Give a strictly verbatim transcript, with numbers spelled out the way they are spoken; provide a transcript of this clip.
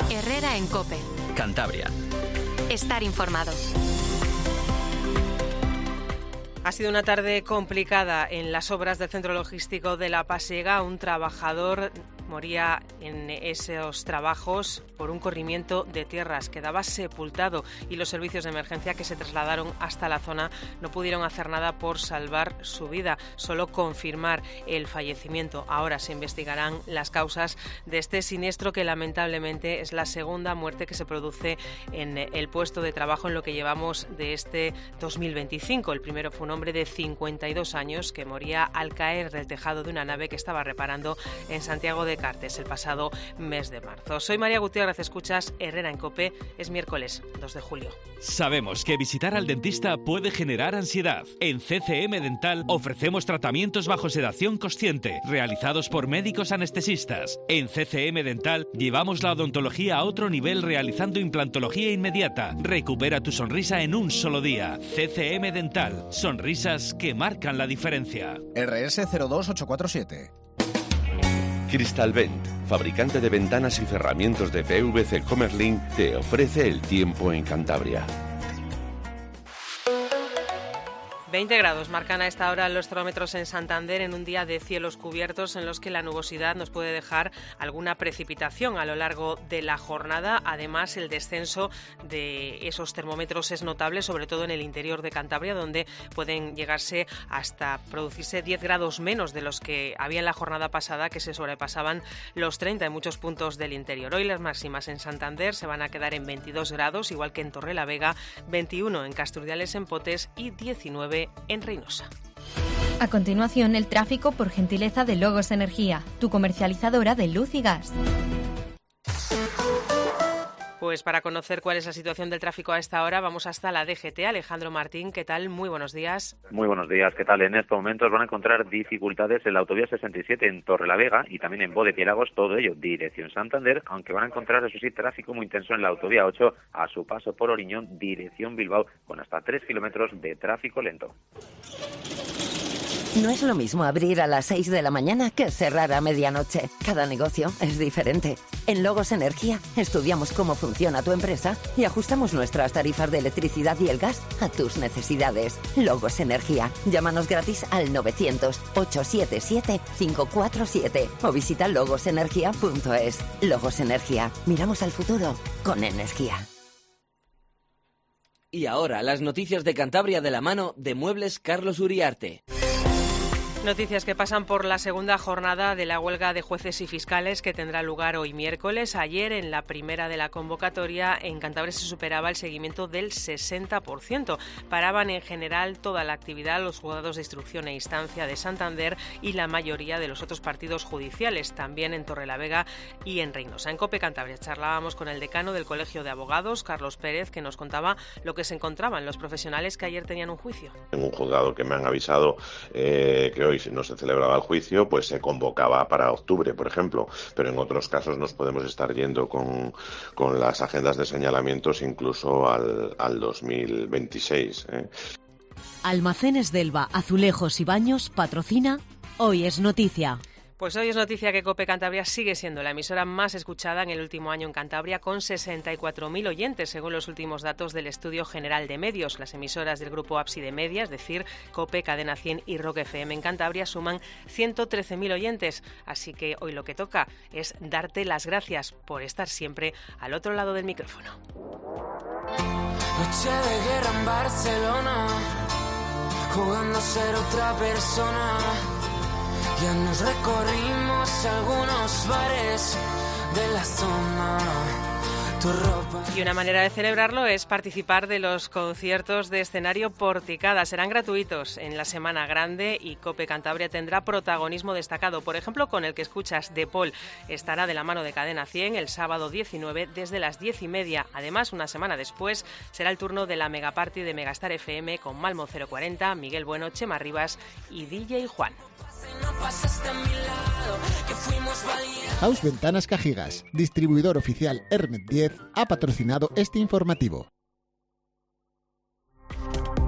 Herrera en COPE. Cantabria. Estar informado. Ha sido una tarde complicada en las obras del centro logístico de La Pasiega. Un trabajador moría en esos trabajos por un corrimiento de tierras. Quedaba sepultado y los servicios de emergencia que se trasladaron hasta la zona no pudieron hacer nada por salvar su vida, solo confirmar el fallecimiento. Ahora se investigarán las causas de este siniestro, que lamentablemente es la segunda muerte que se produce en el puesto de trabajo en lo que llevamos de este dos mil veinticinco. El primero fue un hombre de cincuenta y dos años que moría al caer del tejado de una nave que estaba reparando en Santiago de Cartes el pasado mes de marzo. Soy María Gutiérrez, escuchas Herrera en COPE. Es miércoles dos de julio. Sabemos que visitar al dentista puede generar ansiedad. En C C M Dental ofrecemos tratamientos bajo sedación consciente, realizados por médicos anestesistas. En C C M Dental llevamos la odontología a otro nivel realizando implantología inmediata. Recupera tu sonrisa en un solo día. C C M Dental. Sonrisas que marcan la diferencia. R S cero dos ocho cuatro siete. Crystalvent, fabricante de ventanas y cerramientos de P V C Comerlin, te ofrece el tiempo en Cantabria. veinte grados marcan a esta hora los termómetros en Santander, en un día de cielos cubiertos en los que la nubosidad nos puede dejar alguna precipitación a lo largo de la jornada. Además, el descenso de esos termómetros es notable, sobre todo en el interior de Cantabria, donde pueden llegarse hasta producirse diez grados menos de los que había en la jornada pasada, que se sobrepasaban los treinta en muchos puntos del interior. Hoy las máximas en Santander se van a quedar en veintidós grados, igual que en Torrelavega, veintiuno en Casturdiales, en Potes y diecinueve en Reynosa. A continuación, el tráfico por gentileza de Logos Energía, tu comercializadora de luz y gas. Pues para conocer cuál es la situación del tráfico a esta hora, vamos hasta la D G T. Alejandro Martín, ¿qué tal? Muy buenos días. Muy buenos días, ¿qué tal? En estos momentos van a encontrar dificultades en la autovía sesenta y siete en Torrelavega y también en Bodepiélagos, todo ello dirección Santander, aunque van a encontrar, eso sí, tráfico muy intenso en la autovía ocho a su paso por Oriñón, dirección Bilbao, con hasta tres kilómetros de tráfico lento. No es lo mismo abrir a las seis de la mañana que cerrar a medianoche. Cada negocio es diferente. En Logos Energía estudiamos cómo funciona tu empresa y ajustamos nuestras tarifas de electricidad y el gas a tus necesidades. Logos Energía. Llámanos gratis al novecientos, ochocientos setenta y siete, cinco cuatro siete o visita logos energía punto es. Logos Energía. Miramos al futuro con energía. Y ahora las noticias de Cantabria de la mano de Muebles Carlos Uriarte. Noticias que pasan por la segunda jornada de la huelga de jueces y fiscales que tendrá lugar hoy miércoles. Ayer, en la primera de la convocatoria, en Cantabria se superaba el seguimiento del sesenta por ciento. Paraban en general toda la actividad los juzgados de instrucción e instancia de Santander y la mayoría de los otros partidos judiciales, también en Torrelavega y en Reynosa. En COPE Cantabria charlábamos con el decano del Colegio de Abogados, Carlos Pérez, que nos contaba lo que se encontraban los profesionales que ayer tenían un juicio. En un juzgado que me han avisado eh, que hoy no se celebraba el juicio, pues se convocaba para octubre, por ejemplo, pero en otros casos nos podemos estar yendo con, con las agendas de señalamientos incluso al, al dos mil veintiséis. ¿eh? Almacenes Delva, Azulejos y Baños patrocina Hoy es Noticia. Pues hoy es noticia que COPE Cantabria sigue siendo la emisora más escuchada en el último año en Cantabria, con sesenta y cuatro mil oyentes, según los últimos datos del Estudio General de Medios. Las emisoras del grupo Ábside Media, es decir, COPE, Cadena cien y Rock F M en Cantabria, suman ciento trece mil oyentes. Así que hoy lo que toca es darte las gracias por estar siempre al otro lado del micrófono. Noche de guerra en Barcelona, jugando a ser otra persona. Ya nos recorrimos algunos bares de la zona. Tu ropa. Y una manera de celebrarlo es participar de los conciertos de escenario Porticada. Serán gratuitos en la Semana Grande y COPE Cantabria tendrá protagonismo destacado. Por ejemplo, con el que escuchas, De Paul estará de la mano de Cadena cien el sábado diecinueve desde las diez y media. Además, una semana después será el turno de la Megaparty de Megastar F M con Malmo cero cuarenta, Miguel Bueno, Chema Rivas y D J Juan. House Ventanas Cajigas, distribuidor oficial Hermet diez, ha patrocinado este informativo.